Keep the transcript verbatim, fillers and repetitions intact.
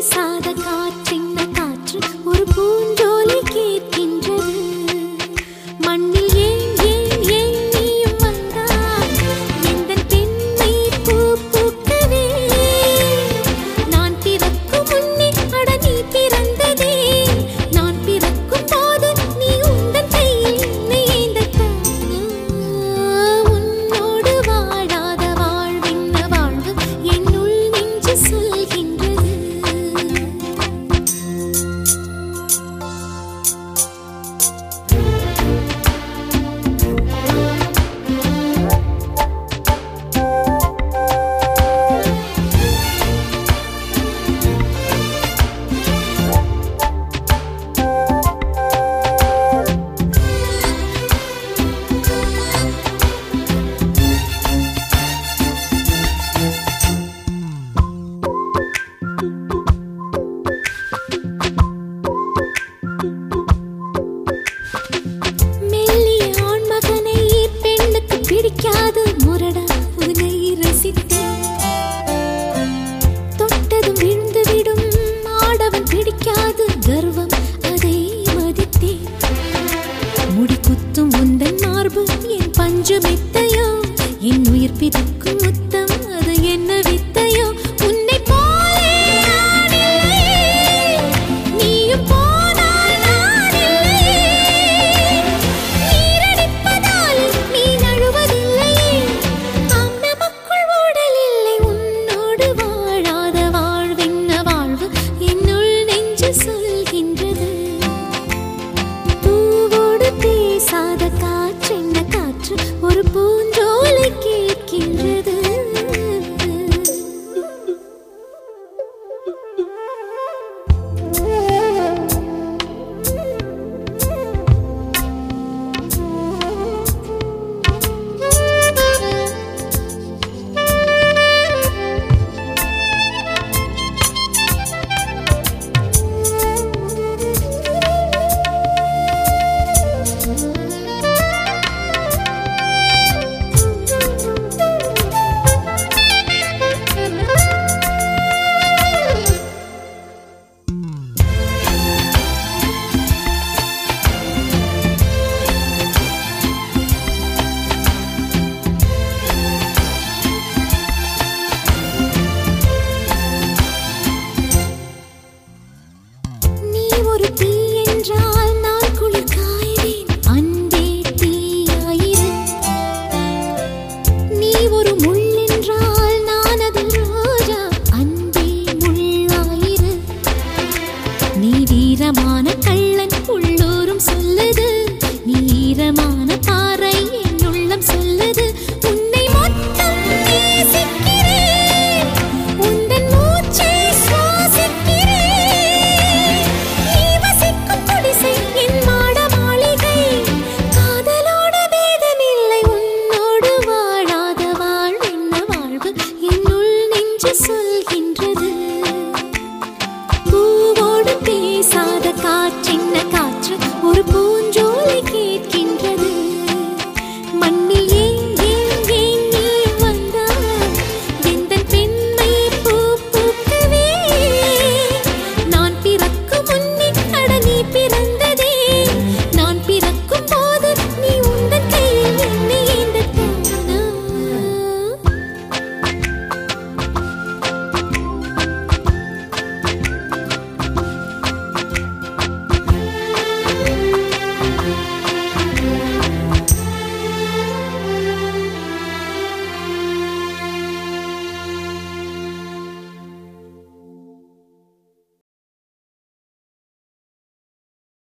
பேசாத காற்றின்ன காற்று ஒரு பூஞ்சோலை கேட்கின்றது. மண்ணில் ஏன் ஏன் ஏன் நீயும் வந்தாய் எந்தன் பெண்மை பூ பூக்கவே. நான் பிறக்கும் முன்னே அட நீ பிறந்ததே. நான் பிறக்கும் போது நீ உந்தன் கையில் என்னை ஏந்தத்தானா. உன்னோடு வாழாத வாழ்வென்ன வாழ்வு என்னுள் நெஞ்சு சொல்கின்றது. மெல்லிய ஆண்மகனை பெண்ணுக்கு பிடிக்காது முரடா உன்னை ரசித்தேன். தொட்டதும் விழுந்து விடும் ஆடவன் பிடிக்காது கர்வம் அதை மதித்தேன். முடி குத்தும் உந்தன் மார்பு என் பஞ்சு மெத்தையோ. என் உயிர் பிரிக்கும் முத்தம் அது என்ன வித்தையோ. உன்னை போலே நான் இல்லை. நீயும் போனால் நான் இல்லை. நீரடிப்பதால் நீ நழுவதில்லையே. ஆம் நமக்குள் ஊடல் இல்லை. உன்னோடு வாழாத வாழ்வென்ன வாழ்வு என்னுள் நெஞ்சு சொல்கின்றது. பூவோடு பேசாத காற்றென்ன காற்று ஒரு பூஞ்சோலை கேட்கின்றது. நீ ஒரு தீ என்றால் நான் குளிர் காய்வேன். அன்பே தீயாயிரு. நீ ஒரு முள் என்றால் நான் அதில் ரோஜா. அன்பே முள்ளாயிரு. நீ வீரமான